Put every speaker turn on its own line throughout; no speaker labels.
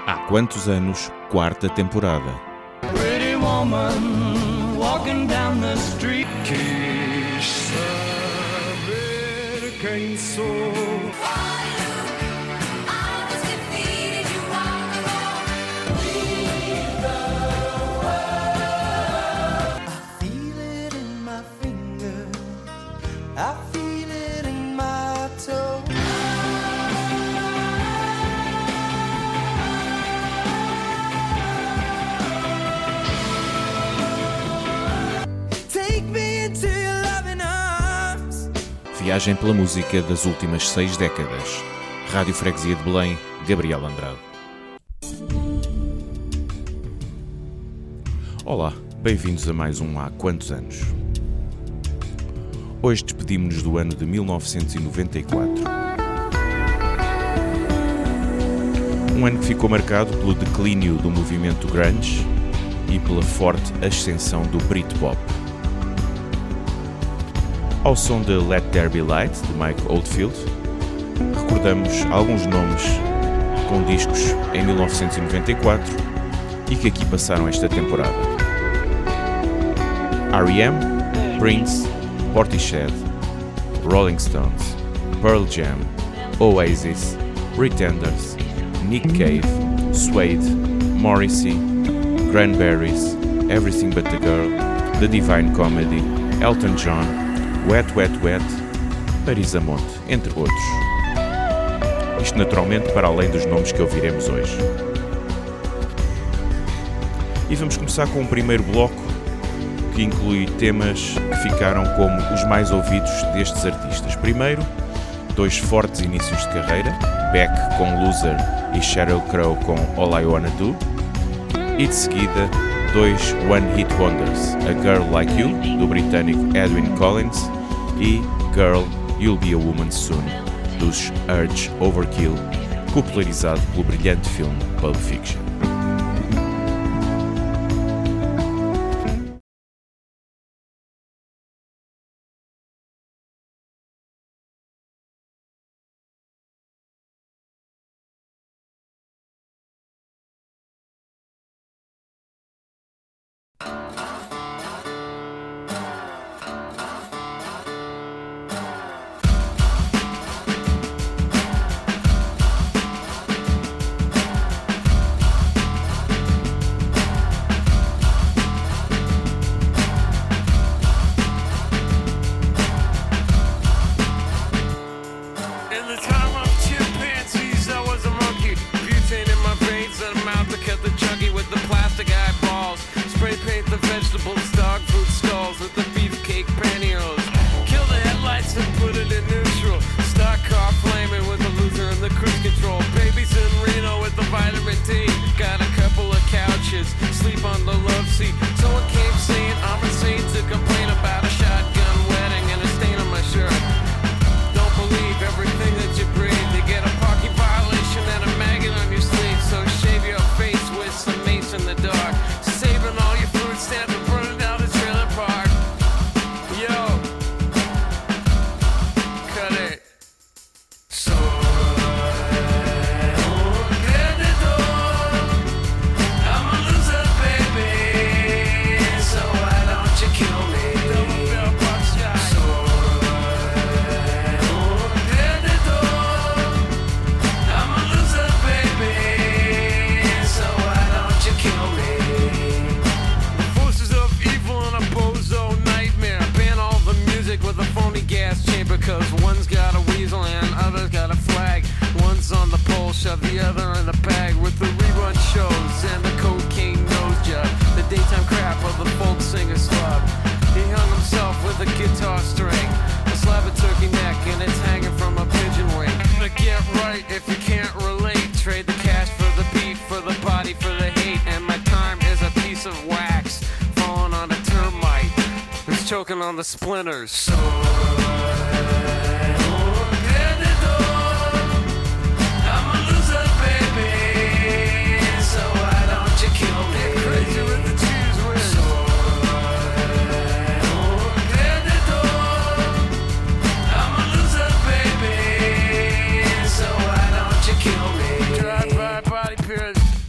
Há quantos anos, quarta temporada.
Pretty woman walking down the street. Quem sabe quem sou?
Viagem pela música das últimas 6 décadas. Rádio Freguesia de Belém, Gabriel Andrade. Olá, bem-vindos a mais um Há Quantos Anos. Hoje despedimos-nos do ano de 1994. Um ano que ficou marcado pelo declínio do movimento grunge e pela forte ascensão do Britpop. Ao som de Let There Be Light, de Mike Oldfield, recordamos alguns nomes com discos em 1994 e que aqui passaram esta temporada. R.E.M., Prince, Portishead, Rolling Stones, Pearl Jam, Oasis, Pretenders, Nick Cave, Suede, Morrissey, Cranberries, Everything But The Girl, The Divine Comedy, Elton John, Wet Wet Wet, Marisa Monte, entre outros. Isto naturalmente para além dos nomes que ouviremos hoje. E vamos começar com um primeiro bloco que inclui temas que ficaram como os mais ouvidos destes artistas. Primeiro, 2 fortes inícios de carreira, Beck com Loser e Sheryl Crow com All I Wanna Do. E de seguida, 2 One Hit Wonders, A Girl Like You, do britânico Edwyn Collins, e Girl, You'll Be a Woman Soon, dos Urge Overkill, popularizado pelo brilhante filme Pulp Fiction.
Choking on the splinters. Drive by body pyramids.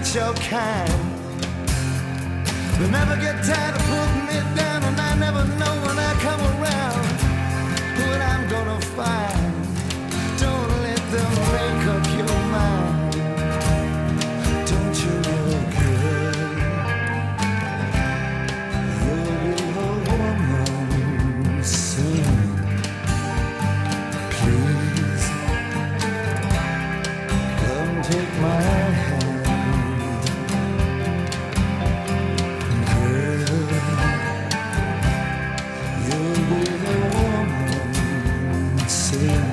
your kind. They never get tired of putting me down, and I never know when I come around what I'm gonna find. Don't let them make up your mind. Don't you look good? You'll be a woman soon. Please come take my hand. Girl, you'll be a woman soon.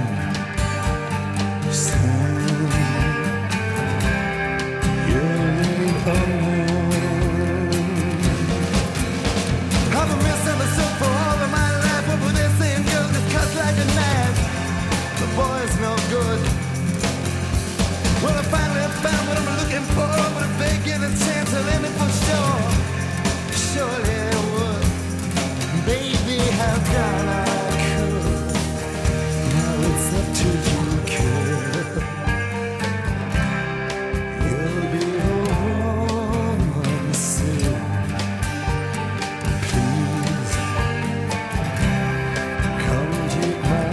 Boy's no good. Well, I finally found what I'm looking for, but if they give a chance, I'll end it for sure. Surely I would. Baby, how can I could? Now it's up to you, kid. You'll be a woman soon. Please, come take my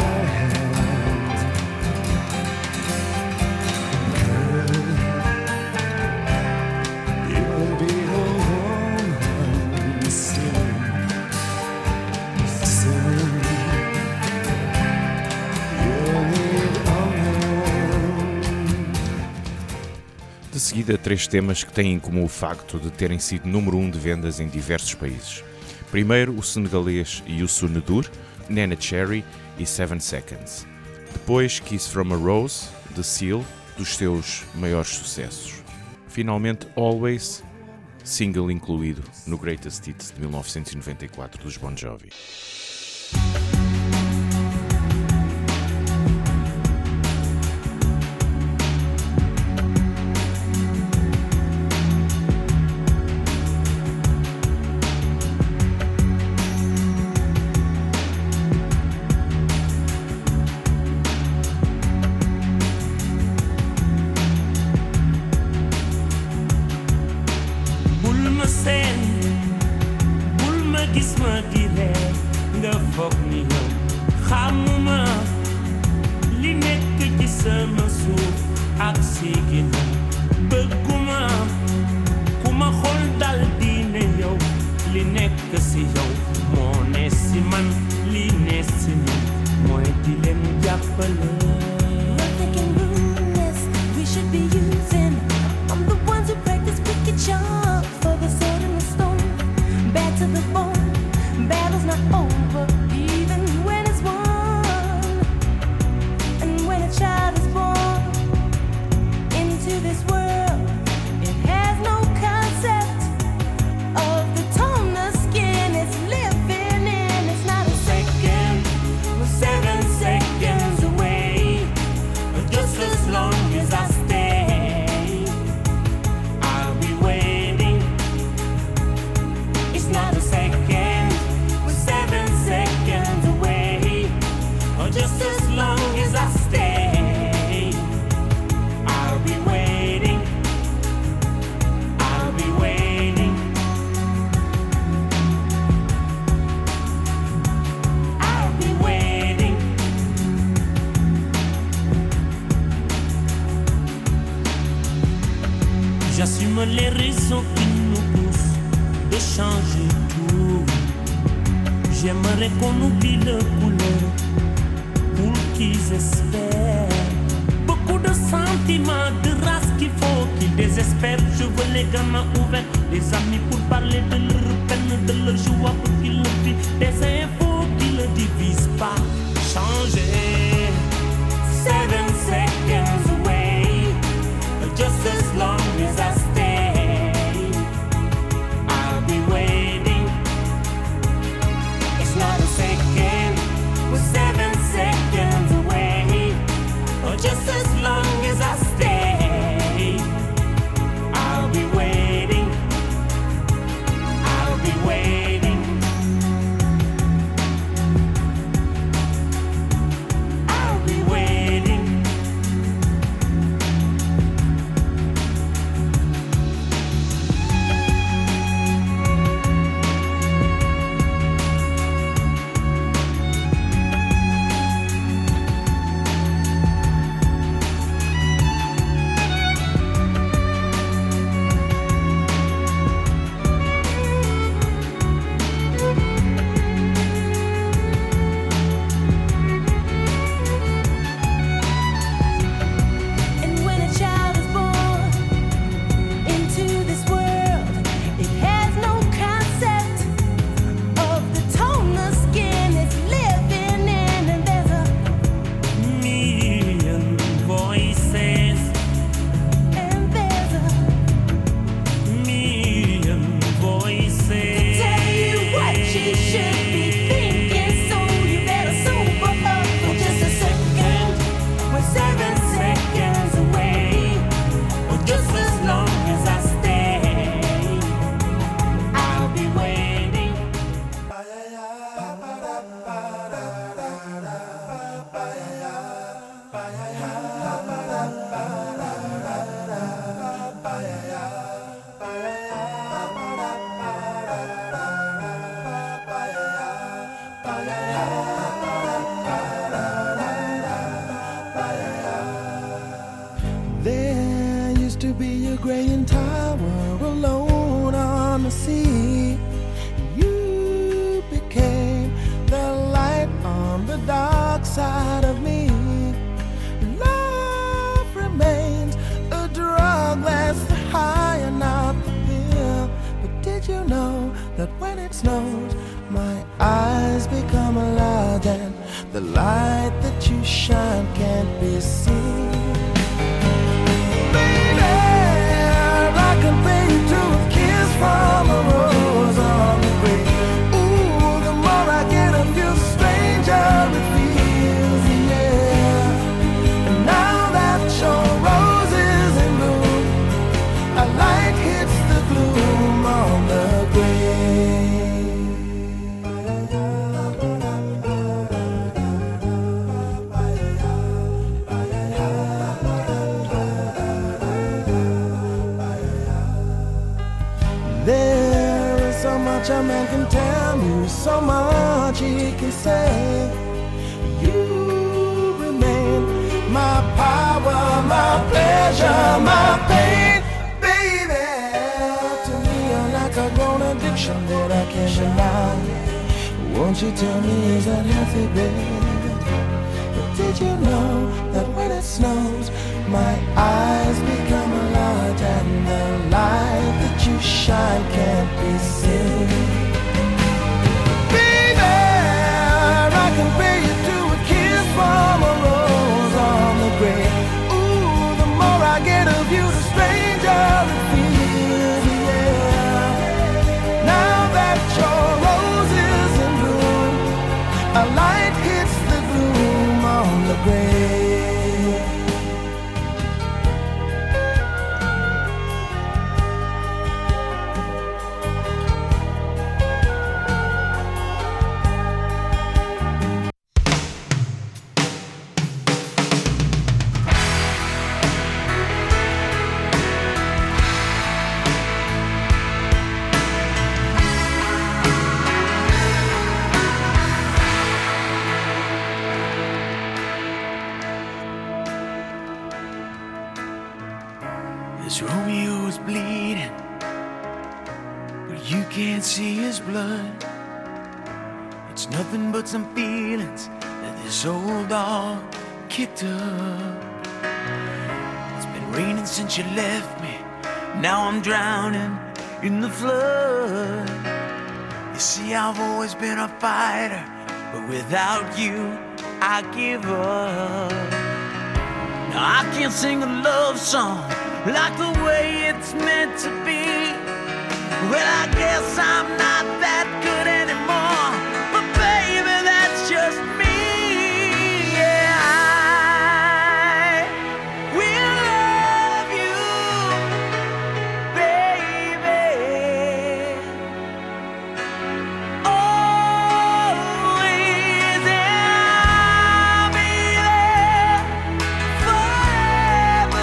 De seguida, 3 temas que têm como o facto de terem sido número 1 de vendas em diversos países. Primeiro, o senegalês Youssou N'Dour, Nena Cherry e 7 Seconds. Depois, Kiss from a Rose, de Seal, dos seus maiores sucessos. Finalmente, Always, single incluído no Greatest Hits de 1994 dos Bon Jovi.
J'assume les raisons qui nous poussent de changer tout. J'aimerais qu'on oublie le couleur pour qu'ils espèrent. Beaucoup de sentiments, de race qu'il faut qu'ils désespèrent. Je veux les gamins ouverts, des amis pour parler de leur peine, de leur joie pour qu'ils le vivent. Des infos qui ne divisent pas. Changer. 7 seconds away, just as long as I stay, I'll be waiting. It's not a second, we're 7 seconds away, or just as long as I stay, I'll be waiting, I'll be waiting.
graying tower alone on the sea. You became the light on the dark side of me. Love remains a drug that's the high and not the pill. But did you know that when it snows, my eyes become large and the light that you shine can't be seen? Baby, I compare you to a kiss from a rose on the grave. Ooh, the more I get of you, the stranger it feels, yeah. And now that your rose is in bloom, a light hits the gloom on the grave. There is so much a man can tell you, so much he can say. You remain my power, my pleasure, my pain, baby. To me you're like a grown addiction that I can't deny. Won't you tell me, is that healthy, baby? But did you know that when it snows, my eyes become large and the light that you shine can't be seen? Baby, I compare you to a kiss from a rose on the grave. Ooh, the more I get of you, the stranger it feels, yeah. Now that your rose is in bloom, a light hits the gloom on the grave.
This Romeo is bleeding, but you can't see his blood. It's nothing but some feelings that this old dog kicked up. It's been raining since you left me, now I'm drowning in the flood. You see, I've always been a fighter, but without you, I give up. Now I can't sing a love song like the way it's meant to be. Well, I guess I'm not that good anymore, but baby, that's just me. Yeah, I will love you, baby, always, and I'll be there forever.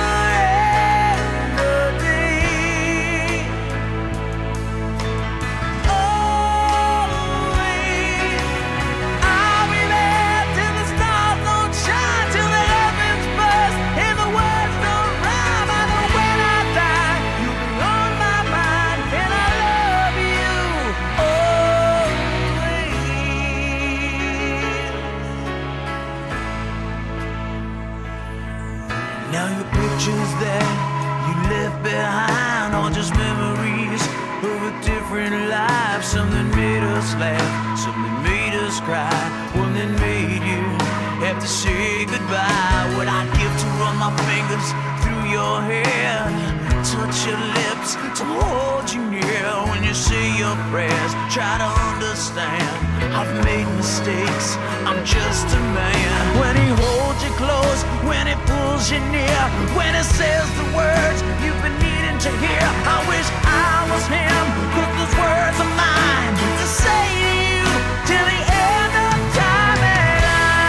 Now your pictures that you left behind are just memories of a different life. Something made us laugh, something made us cry, one that made you have to say goodbye. What I'd give to run my fingers through your hair, touch your lips, to hold you near when you say your prayers. Try to understand, I've made mistakes, I'm just a man. When he holds you close, when he pulls you near, when he says the words you've been needing to hear, I wish I was him, 'cause those words are mine to say to you till the end of time. And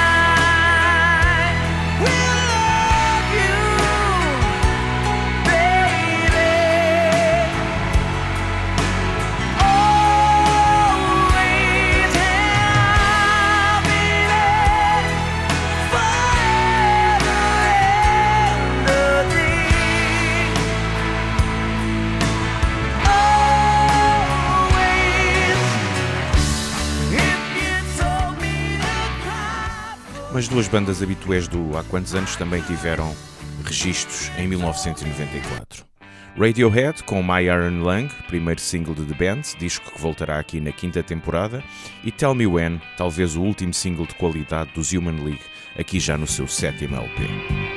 I will love you, baby, always, and I'll be there forever and a day.
Mas duas bandas habituais do Há Quantos Anos também tiveram registros em 1994. Radiohead com My Iron Lung, primeiro single de The Band, disco que voltará aqui na 5ª temporada, e Tell Me When, talvez o último single de qualidade dos Human League, aqui já no seu 7º LP.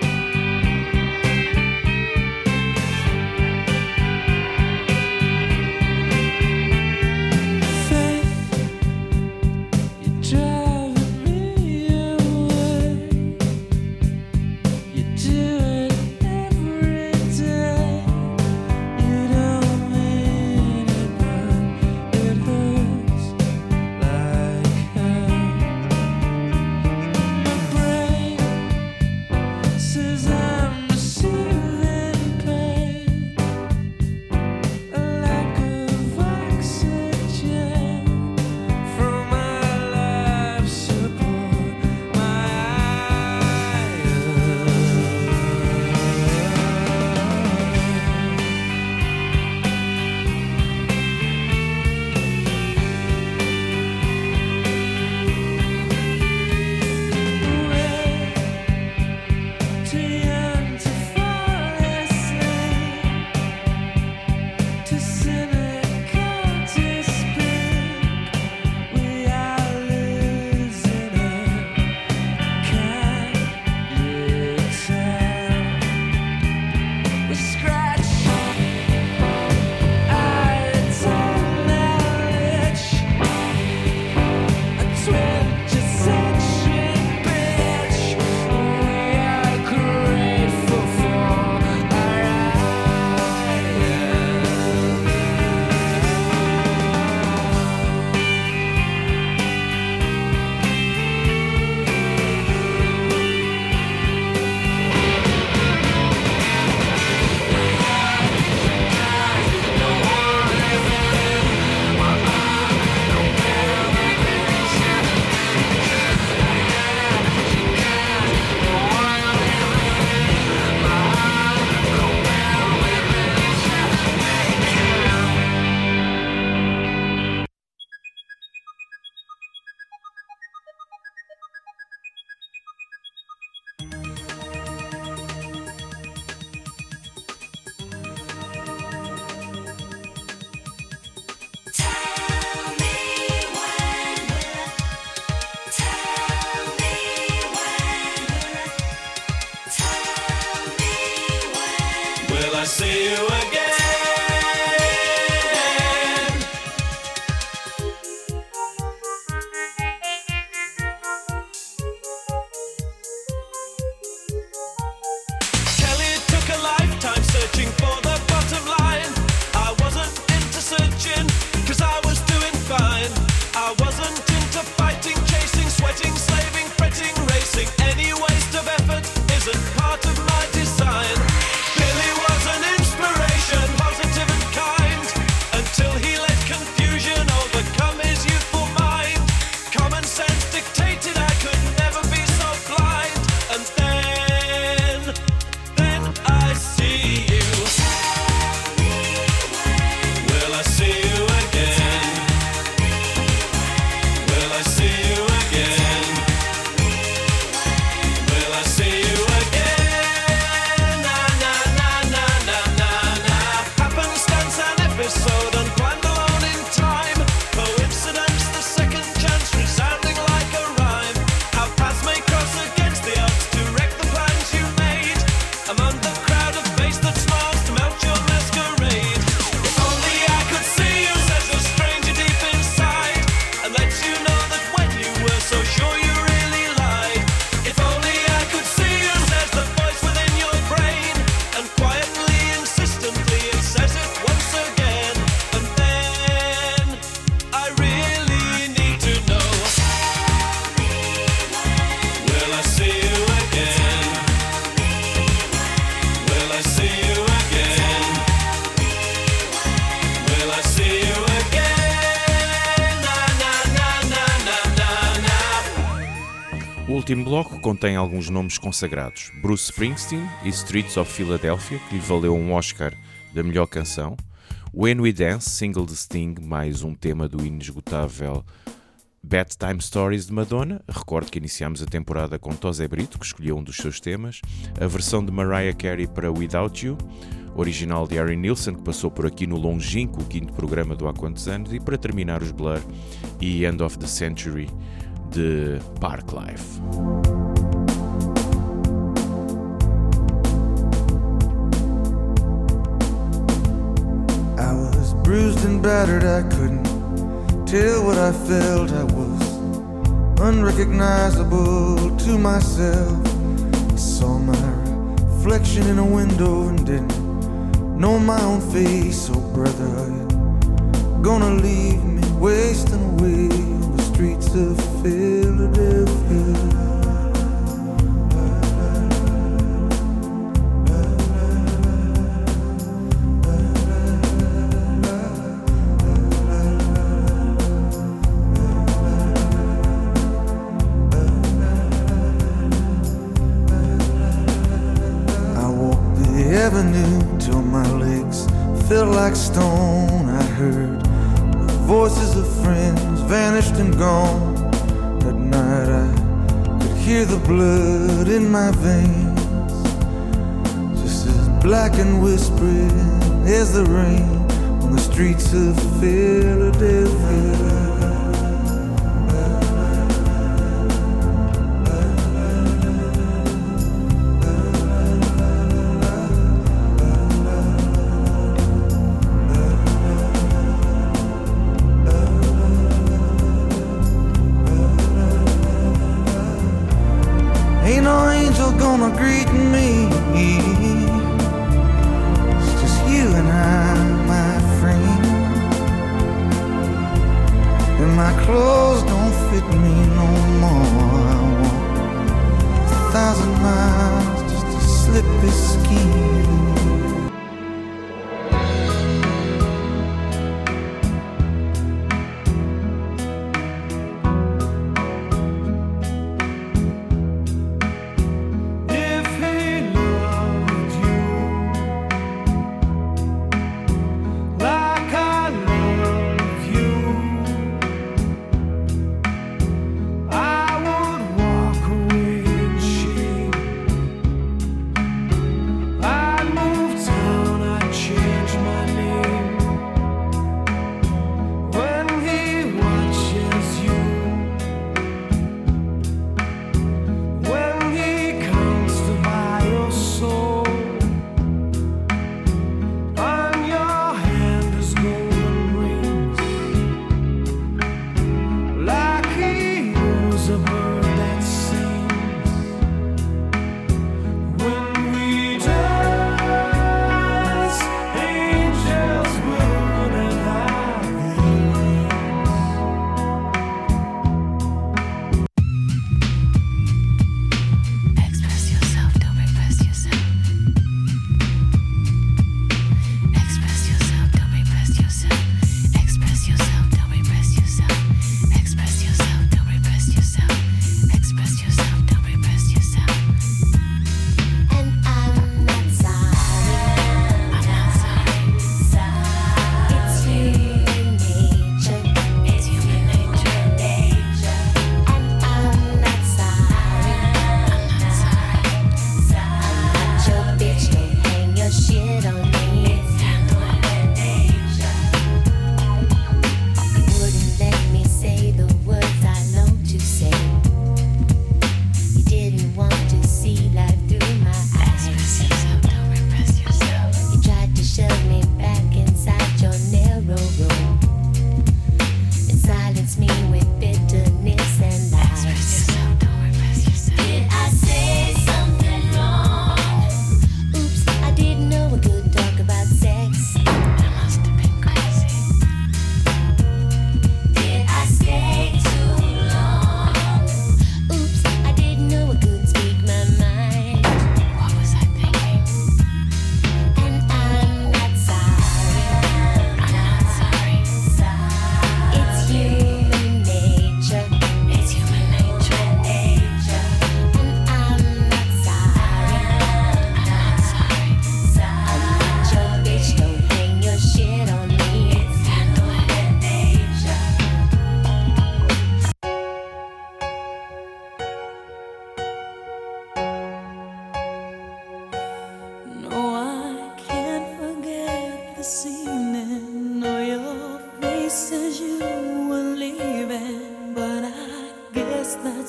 O último bloco contém alguns nomes consagrados: Bruce Springsteen e Streets of Philadelphia, que lhe valeu um Oscar da melhor canção; When We Dance, single de Sting, mais um tema do inesgotável Bedtime Stories de Madonna. Recordo que iniciámos a temporada com Tosé Brito, que escolheu um dos seus temas. A versão de Mariah Carey para Without You, original de Harry Nilsson, que passou por aqui no longínquo 5º programa do Há Quantos Anos. E para terminar, os Blur e End of the Century de Parklife.
I was bruised and battered, I couldn't tell what I felt. I was unrecognizable to myself. I saw my reflection in a window and didn't know my own face. Oh brother, are you gonna leave me wasting away on the streets of Philadelphia? Avenue till my legs felt like stone. I heard the voices of friends vanished and gone. At night I could hear the blood in my veins, just as black and whispering as the rain on the streets of Philadelphia. Ain't no angel gonna greet me. It's just you and I, my friend. And my clothes don't fit me no more. I walk 1,000 miles just to slip this skin.
I'm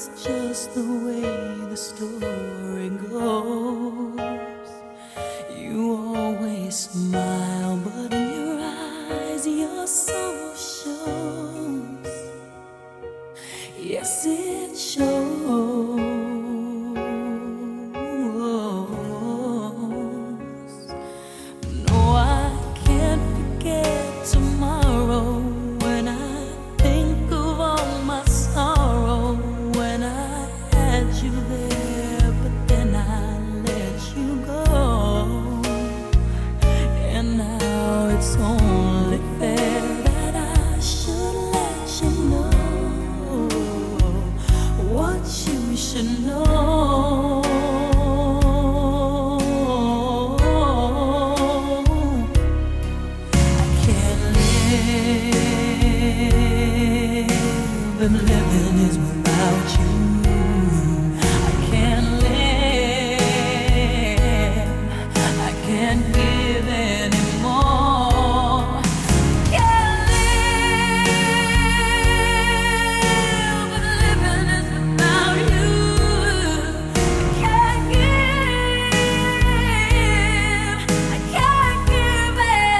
that's just the way the story goes. You always smile, but in your eyes your soul shows. Yes, it shows. No, I can't forget tomorrow when I think of all my sorrow. When I had you there, but then I let you go. And now it's only fair that I should let you know what you should know. I can't live, and living is without you. I can't live, I can't give anymore. Can't live, but living is without you. Can't give, I can't give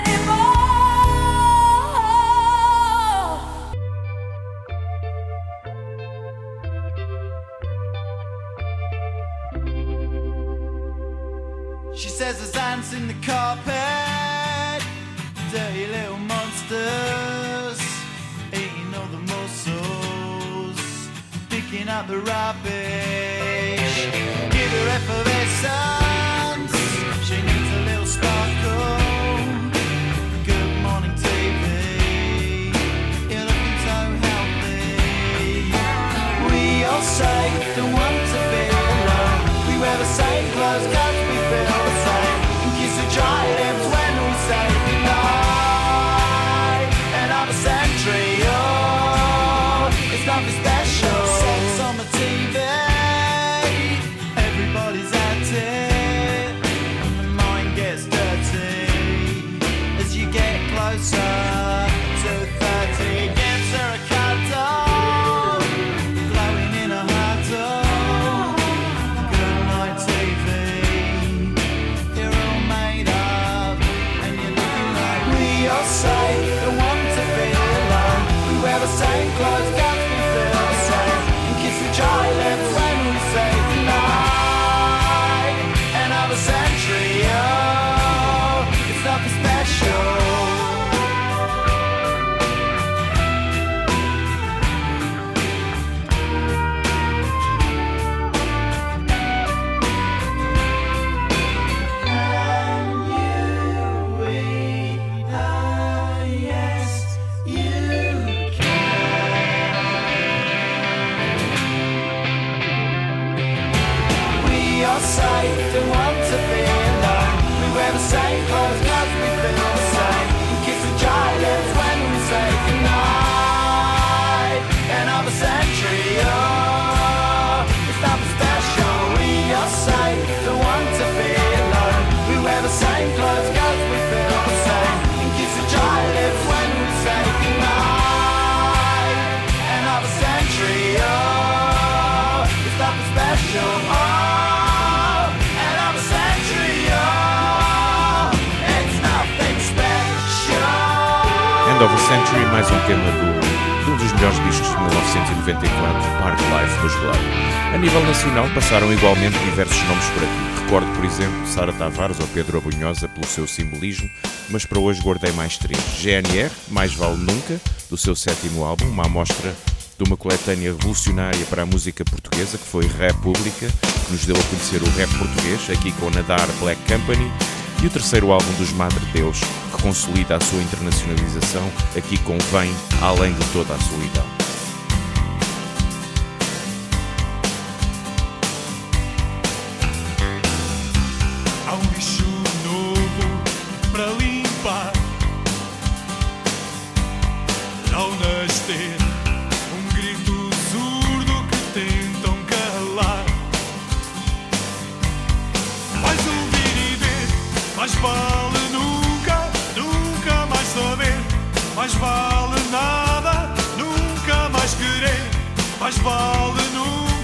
anymore.
She says there's ants in the carpet, dirty little monsters, eating all the muscles, picking up the rubbish. Give her effervescence, she needs a little sparkle. Good morning TV, you're looking so healthy. We all say don't want to be alone. We wear the same clothes 'cause we feel the same, and kiss the dry lips when we say goodnight. Another century, oh, it's nothing special. Sex on the TV, everybody's at it, and the mind gets dirty as you get closer to 30. Gets her a cuddle, glowing in a huddle. Good night TV, you're all made up, and you're looking like we all say don't want to be alone. We wear the same clothes 'cause we feel the same, and kiss the dry lips when we say goodnight. Another century, oh, it's nothing special. Don't want to be alone. We wear the same clothes 'cause we feel the same, and kiss the dry lips when we say goodnight. Another century, oh, it's nothing special. We all say don't want to be alone. We wear the same clothes 'cause we feel the same, and kiss the dry lips when we say goodnight. Another century, oh, it's nothing special. Oh,
End of a Century, mais um tema de um dos melhores discos de 1994, Park Life dos Blur. A nível nacional passaram igualmente diversos nomes por aqui. Recordo, por exemplo, Sara Tavares ou Pedro Abunhosa pelo seu simbolismo, mas para hoje guardei mais três. GNR, Mais Vale Nunca, do seu 7º álbum, uma amostra de uma coletânea revolucionária para a música portuguesa, que foi República, que nos deu a conhecer o rap português, aqui com Nadar Black Company, e o terceiro álbum dos Madre Deus, que consolida a sua internacionalização, aqui com Vem Além de Toda a Solidão.
Há um bicho novo para limpar, ao nascer, um grito surdo que tentam calar. Vais ouvir e ver, mais vale nunca, nunca mais saber. Mais vale nada, nunca mais querer. Mais vale nunca.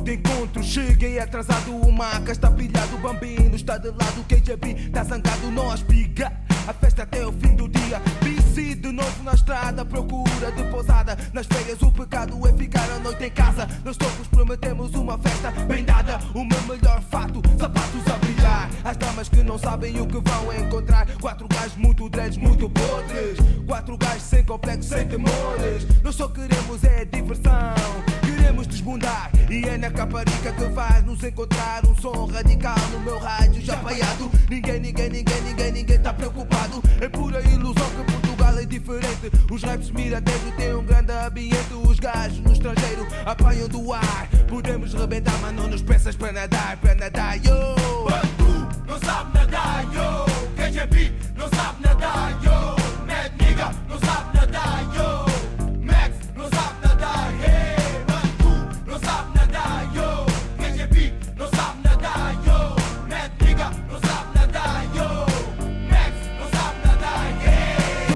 de encontro. Cheguei atrasado, o maca está pilhado, o bambino está de lado, o KJB está zangado, não espiga. A festa até o fim do dia. BC de novo na estrada, procura de pousada. Nas feiras o pecado é ficar a noite em casa. Nós todos prometemos uma festa bem dada. O meu melhor fato, sapatos a brilhar. As damas que não sabem o que vão encontrar. 4 gajos muito dreads, muito podres. 4 gajos sem complexo, sem temores. Nós só queremos é diversão. Queremos desbundar. E é na caparica que vai nos encontrar. Um som radical no meu rádio já falhado. Ninguém tá preocupado. É pura ilusão que Portugal é diferente. Os raps miradeiros têm um grande ambiente. Os gajos no estrangeiro apanham do ar. Podemos rebentar, mas não nos peças para nadar, yo.
Bantu não sabe nadar, yo. KJB não sabe nadar, yo. Mad Nigga não sabe nadar, yo. Max não sabe nadar, hey. Bantu não sabe nadar, yo. KJB não sabe nadar, yo. Mad Nigga não sabe nadar, yo. Max não sabe nadar, hey.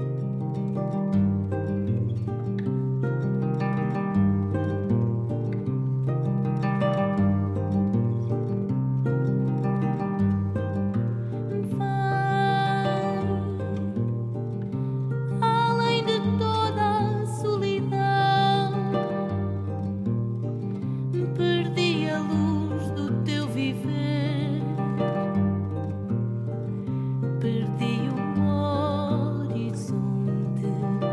Além de toda a solidão, perdi a luz do teu viver, perdi o horizonte.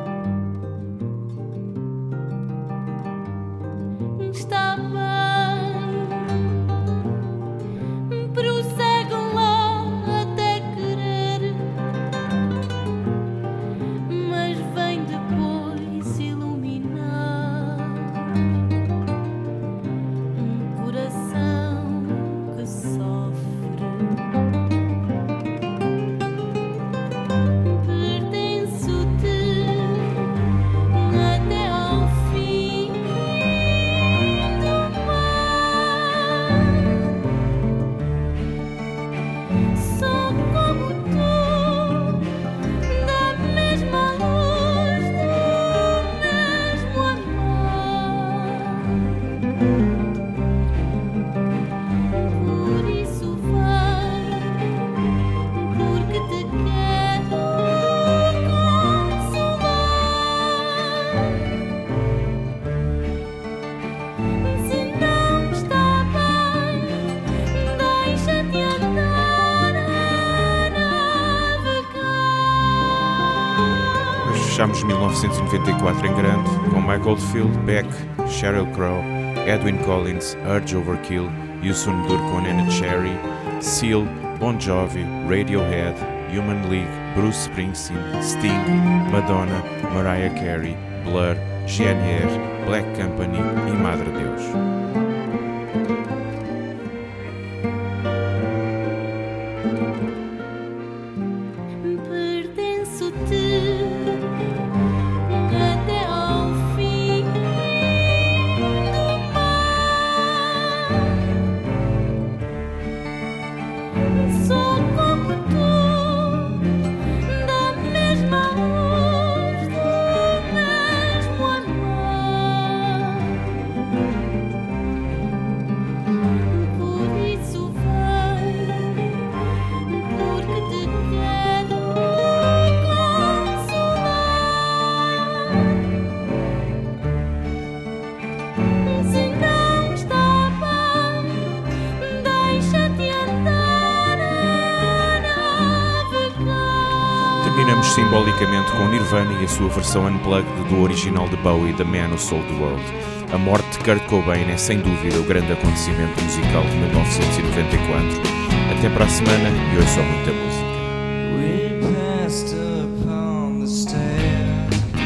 Está bem, prossegue lá até querer, mas vem depois iluminar um coração que sofre. Pertenço-te até ao fim do mar. Sou como tu, da mesma luz, do mesmo amor. Por isso vai, porque te quero consolar. Se não está bem, deixa-te andar a navegar.
Hoje fechamos 1994 em grande com Mike Oldfield, Beck, Sheryl Crow, Edwin Collins, Urge Overkill, Youssou N'Dour com Nena Cherry, Seal, Bon Jovi, Radiohead, Human League, Bruce Springsteen, Sting, Madonna, Mariah Carey, Blur, GNR, Black Company e Madre Deus.
Pertenço-te até ao fim do mar. Sou como tu, da mesma luz, do mesmo amor. Por isso vai, porque te quero consolar. Se não está bem, deixa-te andar a navegar.
Terminamos simbolicamente com Nirvana e a sua versão unplugged do original de Bowie, The Man Who Sold the World. A morte de Kurt Cobain é sem dúvida o grande acontecimento musical de 1994. Até para a semana e hoje só muita música.
We passed upon the stair,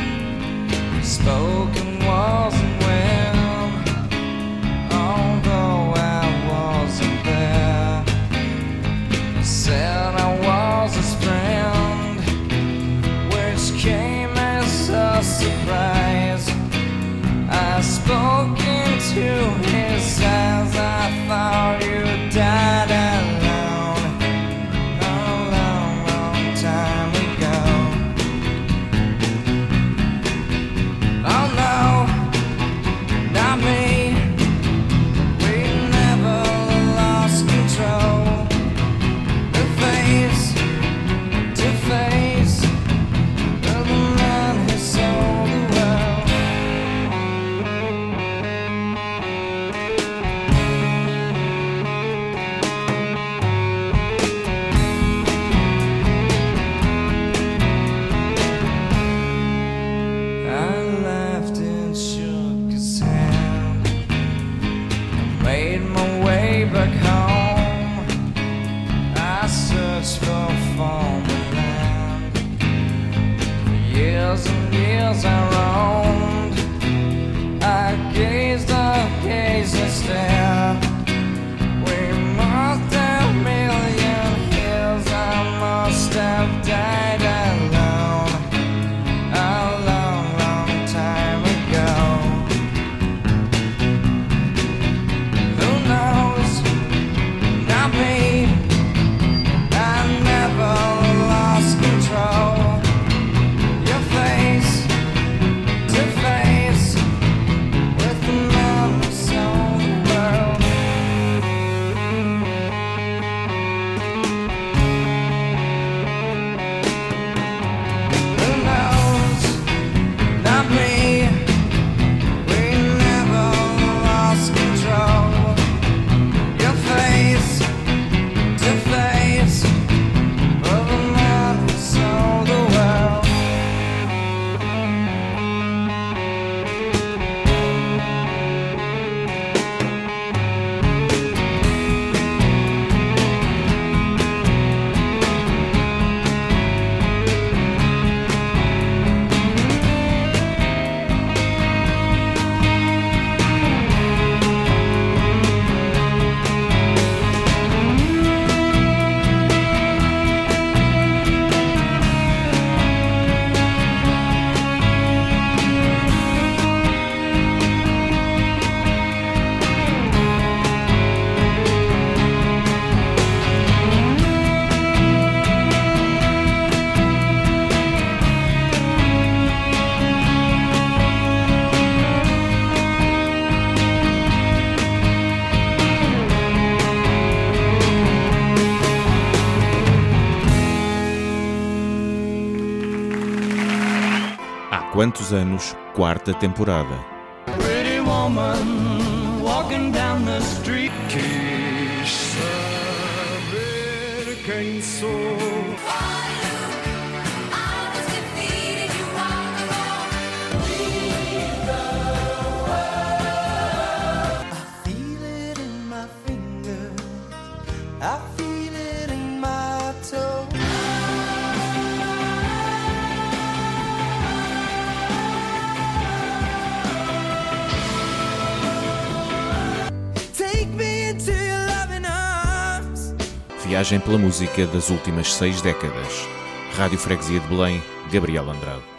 spoken wasn't well, although I wasn't there. Said I was his friend, which came as a surprise. I spoke into his eyes, I thought you died alone a long, long time ago. Oh no,
Quantos anos, quarta temporada.
Pretty woman walking down the street. Que saber quem sou. I feel it in my toe. Take me into your loving arms.
Viagem pela música das últimas 6 décadas. Rádio Freguesia de Belém, Gabriel Andrade.